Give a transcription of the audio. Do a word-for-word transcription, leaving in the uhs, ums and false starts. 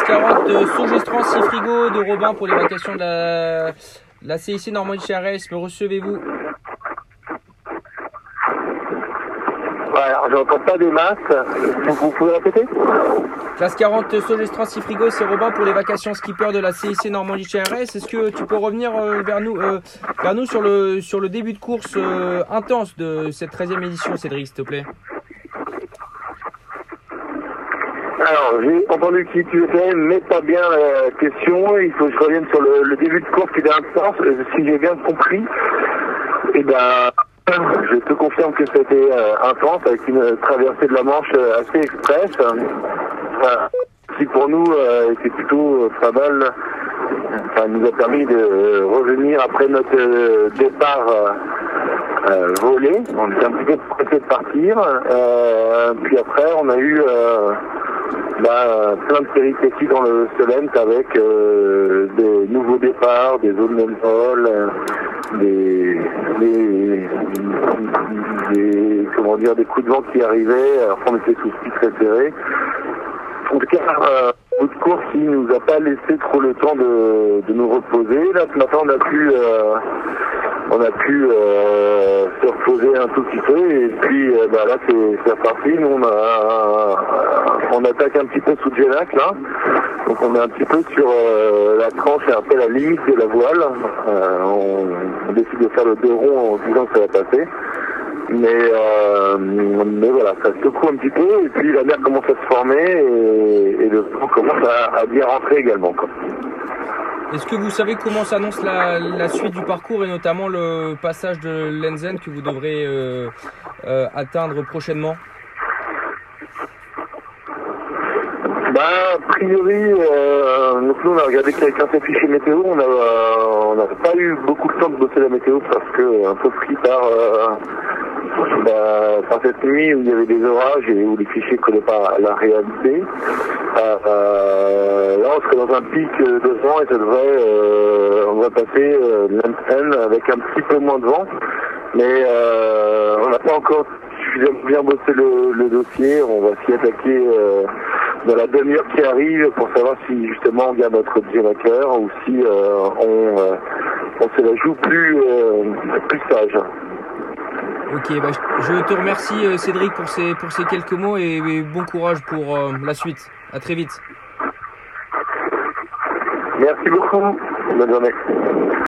classe quarante, euh, Sogestran six frigo de Robin pour l'évacuation de la, la C I C Normandie-C R S. Me recevez-vous? Ouais, alors j'entends pas des masses. Vous, vous pouvez répéter? Classe quarante, Sogestran six frigo, c'est Robin pour l'évacuation skipper de la C I C Normandie-C R S. Est-ce que tu peux revenir euh, vers nous, euh, vers nous sur le, sur le début de course euh, intense de cette treizième édition, Cédric, s'il te plaît? Alors, j'ai entendu qui tu étais, mais pas bien la question. Il faut que je revienne sur le, le début de course qui était intense. Si j'ai bien compris, eh ben, je te confirme que c'était euh, intense, avec une traversée de la Manche euh, assez express, euh, qui pour nous euh, était plutôt euh, pas mal. Ça nous a permis de euh, revenir après notre euh, départ euh, euh, volé. On était un petit peu pressé de partir. Euh, puis après, on a eu euh, bah, plein de péripéties dans le Solent avec euh, des nouveaux départs, des zones de vol, euh, des, des, des, comment dire, des coups de vent qui arrivaient, alors qu'on était sous ski très serré. En tout cas, euh, notre course, il nous a pas laissé trop le temps de, de nous reposer. Là, ce matin, on a pu, euh, on a pu euh, se reposer un tout petit peu. Et puis, euh, bah, là, c'est, c'est reparti. Nous, on, a, on attaque un petit peu sous Genac, là. Donc, on est un petit peu sur euh, la tranche et un peu la limite de la voile. Euh, on, on décide de faire le deux ronds en disant que ça va passer. Mais, euh, mais voilà, ça secoue un petit peu et puis la mer commence à se former et, et le vent commence à, à bien rentrer également, quoi. Est-ce que vous savez comment s'annonce la, la suite du parcours et notamment le passage de Lenzen que vous devrez euh, euh, atteindre prochainement? Bah, a priori, euh, donc nous on a regardé qu'avec un fichier météo, on n'a on n'a pas eu beaucoup de temps de bosser la météo parce que un peu pris par, euh, bah, par cette nuit où il y avait des orages et où les fichiers ne collaient pas à la réalité. Euh, euh, là on serait dans un pic de vent et ça devrait, euh, on va passer euh, Lenzen avec un petit peu moins de vent, mais euh, on n'a pas encore suffisamment bien bossé le, le dossier, on va s'y attaquer euh, dans la demi-heure qui arrive pour savoir si justement on garde notre Genaker ou si euh, on, euh, on se la joue plus, euh, plus sage. Ok, bah, je te remercie Cédric pour ces, pour ces quelques mots et, et bon courage pour euh, la suite. À très vite. Merci beaucoup. Bonne journée.